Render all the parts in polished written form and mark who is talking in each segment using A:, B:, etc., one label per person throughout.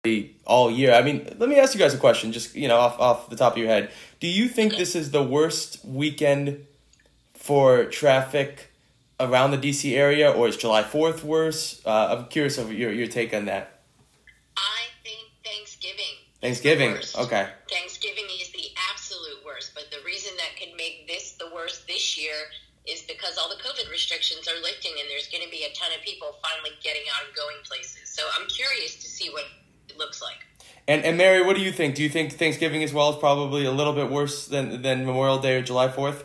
A: all year. I mean, let me ask you guys a question, just off the top of your head. Do you think this is the worst weekend for traffic around the DC area, or is July 4th worse? I'm curious of your take on that.
B: I think Thanksgiving.
A: Thanksgiving,
B: Is the worst.
A: okay.
B: Thanksgiving is the absolute worst, but the reason that could make this the worst this year is because all the COVID restrictions are lifting and there's going to be a ton of people finally getting out and going places. So I'm curious to see what it looks like.
A: And Mary, what do you think? Do you think Thanksgiving as well is probably a little bit worse than Memorial Day or July 4th?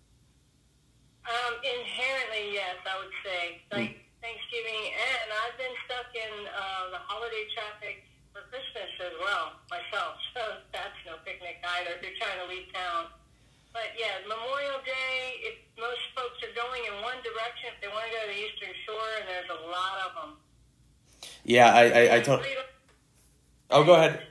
C: Inherently, yes, I would say. Like Thanksgiving, and I've been stuck in the holiday traffic for Christmas as well, myself. So that's no picnic either if you're trying to leave town. But yeah, Memorial Day, if most folks are going in one direction, if they want to go to the Eastern Shore, and there's a lot of them.
A: Yeah, I totally... Oh, go ahead.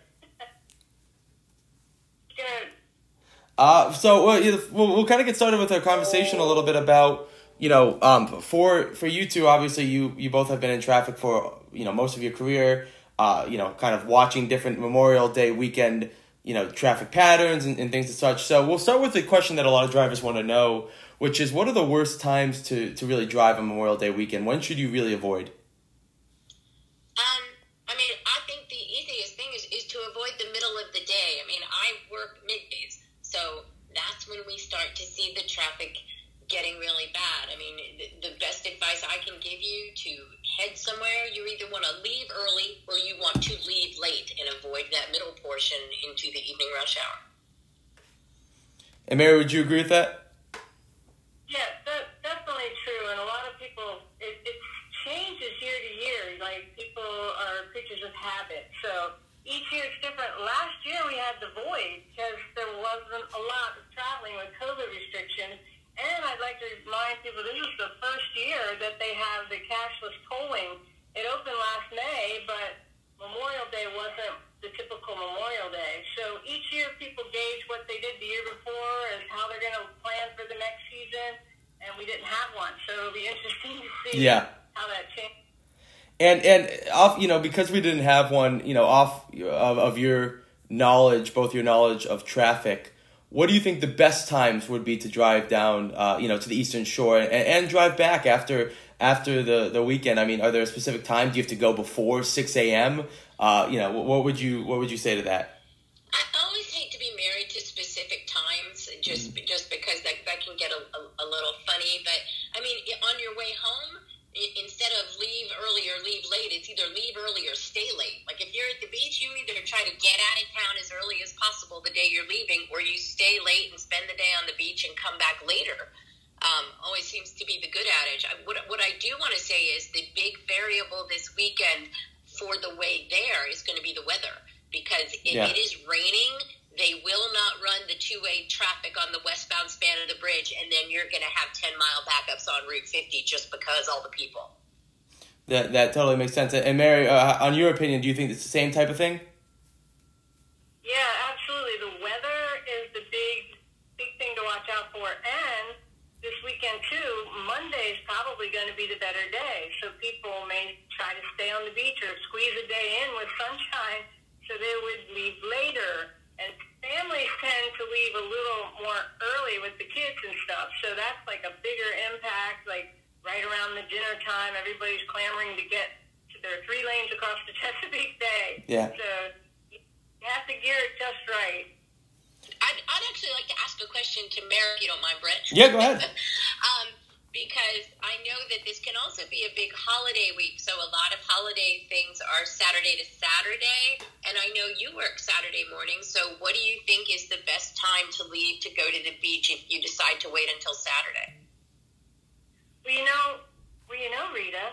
C: Good.
A: So we'll kind of get started with our conversation a little bit about, for you two, obviously you both have been in traffic for, most of your career, kind of watching different Memorial Day weekend, traffic patterns and things and such. So we'll start with the question that a lot of drivers want to know, which is, what are the worst times to really drive on Memorial Day weekend? When should you really avoid?
B: I think the easiest thing is to avoid the middle of the day. I mean, I work middays, so that's when we start to see the traffic getting really bad. I mean, the best advice I can give you to head somewhere, you either want to leave early or you want to leave late and avoid that middle portion into the evening rush hour.
A: And Mary, would you agree with that?
C: Yeah, that's definitely true. And a lot of people, it changes year to year. Like, people are creatures of habit. So each year it's different. Last year we had the void because there wasn't a lot of traveling with COVID restrictions. And I'd like to remind people this is the first year that they have the cashless tolling. It opened last May, but Memorial Day wasn't the typical Memorial Day. So each year people gauge what they did the year before as how they're going to plan for the next season, and we didn't have one. So it'll be interesting to see how that changed.
A: And off, because we didn't have one, off of your knowledge, both your knowledge of traffic, what do you think the best times would be to drive down, to the Eastern Shore and drive back after the weekend? I mean, are there a specific time? Do you have to go before 6 a.m.? What would you say to that?
B: I always hate to be married to specific times, just because that can get a little funny. But I mean, on your way home, instead of leave early or leave late, it's either leave early or stay late. Like, if you're at the beach, you either try to get out of town as early as possible the day you're leaving, or you stay late and spend the day on the beach and come back later. Always seems to be the good adage. What I do want to say is the big variable this weekend for the way there is going to be the weather, because if it is raining, they will not run the two-way traffic on the westbound span of the bridge, and then you're going to have 10-mile backups on Route 50 just because all the people.
A: That totally makes sense. And Mary, on your opinion, do you think it's the same type of thing?
C: Yeah, absolutely. The weather is the big thing to watch out for. And this weekend, too, Monday is probably going to be the better day. So people may try to stay on the beach or squeeze a day in with sunshine, so they would leave later. And families tend to leave a little more early with the kids and stuff. So that's like a bigger impact, like right around the dinner time, everybody's clamoring to get to their 3 lanes across the Chesapeake Bay.
A: Yeah.
C: So you have to gear it just right.
B: I'd actually like to ask a question to Mary, if you don't mind, Brett.
A: Yeah, go ahead.
B: Because I know that this can also be a big holiday week. So a lot of holiday things are Saturday to Saturday. And I know you work Saturday morning. So what do you think is the best time to leave to go to the beach if you decide to wait until Saturday?
C: Well, you know, Rita,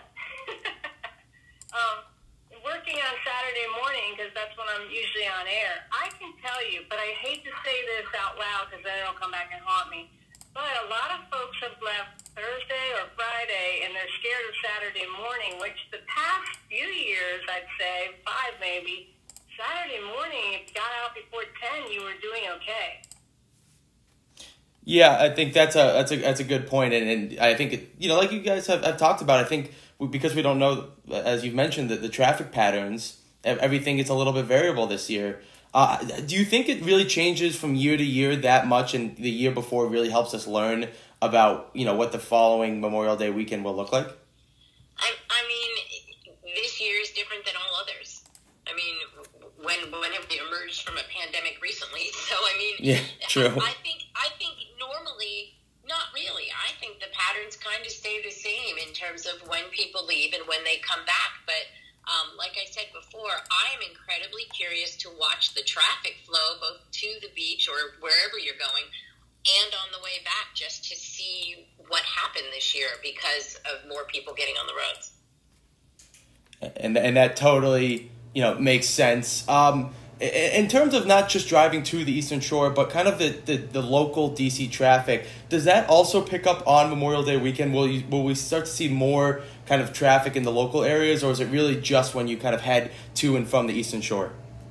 C: working on Saturday morning, because that's when I'm usually on air, I can tell you, but I hate to say this out loud because then it'll come back and haunt me, but a lot of folks have left Thursday or Friday, and they're scared of Saturday morning, which the past few years, I'd say, 5 maybe, Saturday morning, if you got out before 10, you were doing okay.
A: Yeah, I think that's a good point, and I think like you guys have talked about, I think because we don't know, as you've mentioned, the traffic patterns everything is a little bit variable this year. Do you think it really changes from year to year that much, and the year before really helps us learn about, what the following Memorial Day weekend will look like?
B: I mean, this year is different than all others. I mean, when have we emerged from a pandemic recently? So, I mean,
A: yeah, true.
B: I think normally, not really. I think the patterns kind of stay the same in terms of when people leave and when they come back. But like I said before, I am incredibly curious to watch the traffic flow both to the beach or wherever you're going and on the way back, just to see what happened this year because of more people getting on the roads.
A: And that totally, makes sense. In terms of not just driving to the Eastern Shore, but kind of the local DC traffic, does that also pick up on Memorial Day weekend? Will we start to see more kind of traffic in the local areas, or is it really just when you kind of head to and from the Eastern Shore?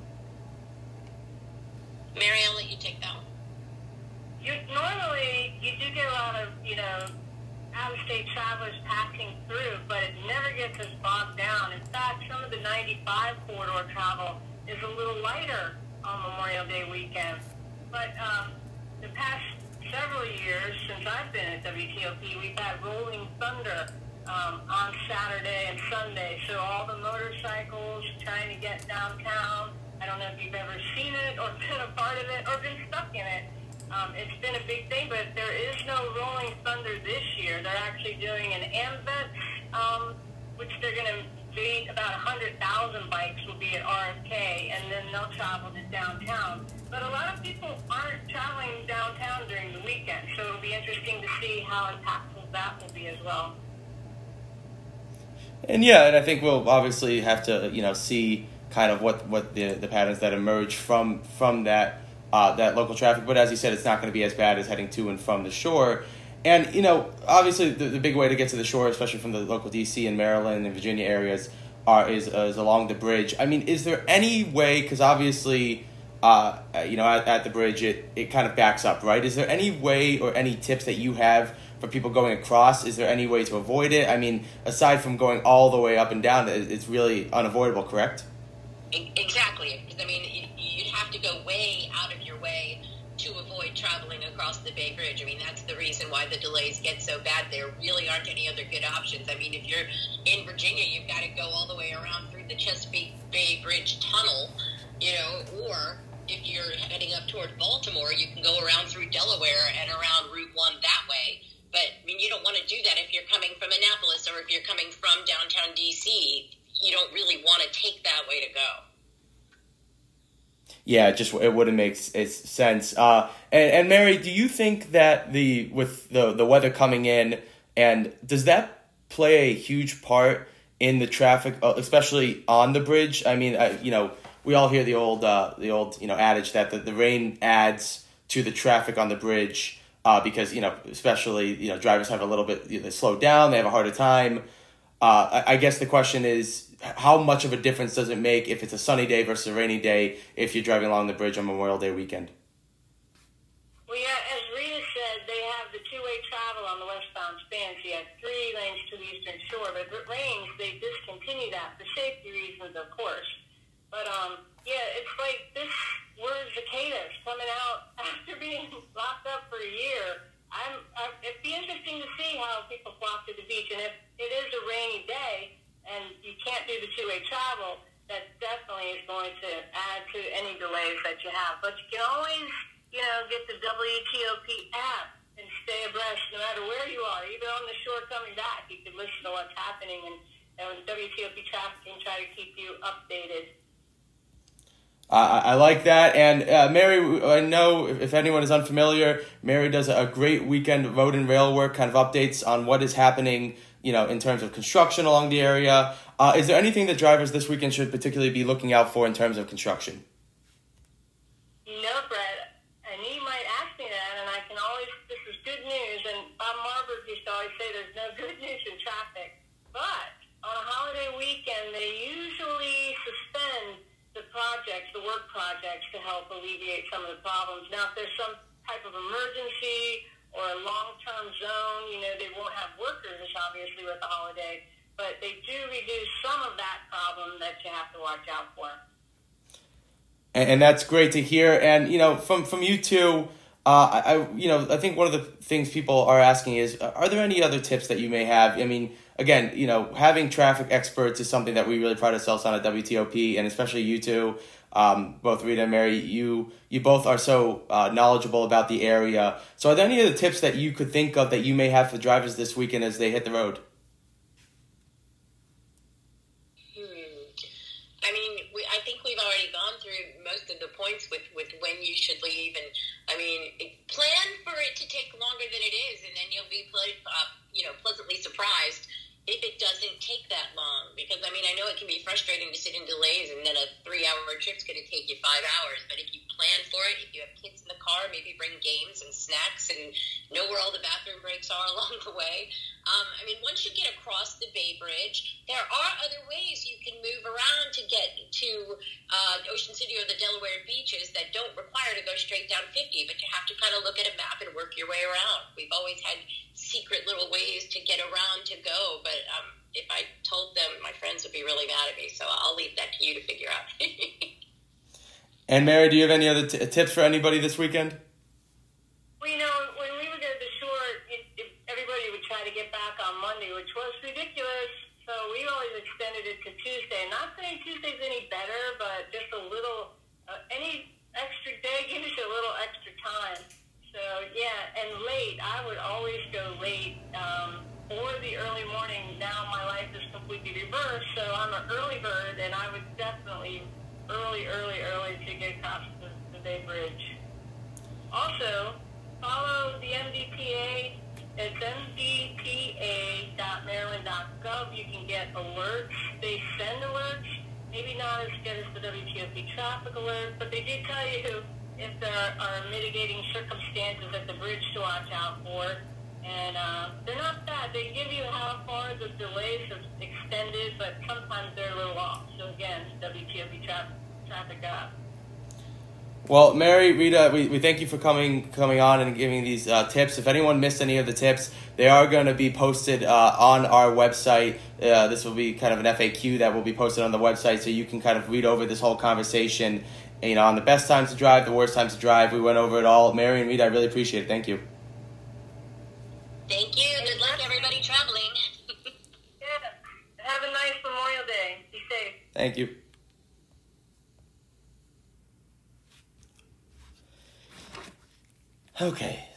B: Mary, I'll let you take that one.
C: Normally, you do get a lot of, out-of-state travelers passing through, but it never gets as bogged down. In fact, some of the 95 corridor travel is a little lighter on Memorial Day weekend. But the past several years, since I've been at WTOP, we've had Rolling Thunder on Saturday and Sunday. So all the motorcycles trying to get downtown. I don't know if you've ever seen it or been a part of it or been stuck in it. It's been a big thing, but there is no Rolling Thunder this year. They're actually doing an AMVETS, which they're going to be about 100,000 bikes will be at RFK, and then they'll travel to downtown. But a lot of people aren't traveling downtown during the weekend, so it'll be interesting to see how impactful that will be as well.
A: And I think we'll obviously have to, see kind of what the patterns that emerge from that local traffic. But as you said, it's not going to be as bad as heading to and from the shore. And, obviously the big way to get to the shore, especially from the local D.C. and Maryland and Virginia areas, is along the bridge. I mean, is there any way, because obviously, at the bridge, it kind of backs up, right? Is there any way or any tips that you have for people going across? Is there any way to avoid it? I mean, aside from going all the way up and down, it's really unavoidable, correct?
B: Exactly. I mean, you'd have to go way out of your way to avoid traveling across the Bay Bridge. I mean, that's the reason why the delays get so bad. There really aren't any other good options. I mean, if you're in Virginia, you've got to go all the way around through the Chesapeake Bay Bridge tunnel, or if you're heading up toward Baltimore, you can go around through Delaware and around Route 1 that way. But, I mean, you don't want to do that if you're coming from Annapolis or if you're coming from downtown D.C. You don't really want to take that way to go.
A: Yeah, it wouldn't make sense. And Mary, do you think that with the weather coming in, and does that play a huge part in the traffic, especially on the bridge? I mean, we all hear the old adage that the rain adds to the traffic on the bridge because especially drivers have a little bit they slow down, they have a harder time. I guess the question is, how much of a difference does it make if it's a sunny day versus a rainy day if you're driving along the bridge on Memorial Day weekend?
C: Well, yeah, as Rita said, they have the two-way travel on the westbound span, so you have 3 lanes to the Eastern Shore. But if it rains, they discontinue that for safety reasons, of course. But, it's like this word cicadas coming out after being locked up for a year. It'd be interesting to see how people flock to the beach. And if it is a rainy day, and you can't do the two-way travel, that definitely is going to add to any delays that you have. But you can always, get the WTOP app and stay abreast no matter where you are. Even on the shore coming back, you can listen to what's happening, and WTOP traffic can try to keep you updated.
A: I like that. And Mary, I know if anyone is unfamiliar, Mary does a great weekend road and rail work, kind of updates on what is happening in terms of construction along the area. Is there anything that drivers this weekend should particularly be looking out for in terms of construction?
C: No, Brett. And you might ask me that, and I can always, this is good news, and Bob Marburg used to always say there's no good news in traffic. But on a holiday weekend, they usually suspend the work projects to help alleviate some of the problems. Now, if there's some type of emergency or a long-term zone, they won't have workers, obviously, with the holiday. but they do reduce some of that problem that you have to watch out for.
A: And that's great to hear. And, from you two, I think one of the things people are asking is, are there any other tips that you may have? I mean, again, having traffic experts is something that we really pride ourselves on at WTOP, and especially you two, both Rita and Mary, you both are so knowledgeable about the area. So are there any other tips that you could think of that you may have for drivers this weekend as they hit the road?
B: I mean, I think we've already gone through most of the points with when you should leave. And, I mean, plan for it to take longer than it is, and then you'll be pleasantly surprised if it doesn't take that long. Because, I mean, I know it can be frustrating to sit in delays, and then a 3-hour trip's going to take you 5 hours. But if you plan for it, if you have kids in the car, maybe bring games and snacks and know where all the bathroom breaks are along the way. I mean, once you get across the Bay Bridge, there are other ways you can move around to get to Ocean City or the Delaware beaches that don't require to go straight down 50, but you have to kind of look at a map and work your way around. We've always had secret little ways to get around to go, but if I told them, my friends would be really mad at me, so I'll leave that to you to figure out.
A: And Mary, do you have any other tips for anybody this weekend?
C: Well, when we would go to the shore, everybody would try to get back on Monday, which was ridiculous. So we always extended it to Tuesday. Not saying Tuesday's any better, but just a little, any extra day gives you a little extra time. So, yeah, and late. I would always go late or the early morning. Now my life is completely reversed, so I'm an early bird, and I would definitely early to get across the Bay Bridge. Also, follow the MDPA. It's mdpa.maryland.gov. You can get alerts. They send alerts, maybe not as good as the WTOP traffic alert, but they do tell you if there are mitigating circumstances at the bridge to watch out for. And they're not bad. They give you how far the delays have extended, but sometimes they're a little off. So again, WTOP traffic app.
A: Well, Mary, Rita, we thank you for coming on and giving these tips. If anyone missed any of the tips, they are going to be posted on our website. This will be kind of an FAQ that will be posted on the website, so you can kind of read over this whole conversation, on the best times to drive, the worst times to drive. We went over it all. Mary and Rita, I really appreciate it. Thank you.
B: Thank you. Good luck, everybody traveling.
C: Yeah. Have a nice Memorial Day. Be safe.
A: Thank you. Okay.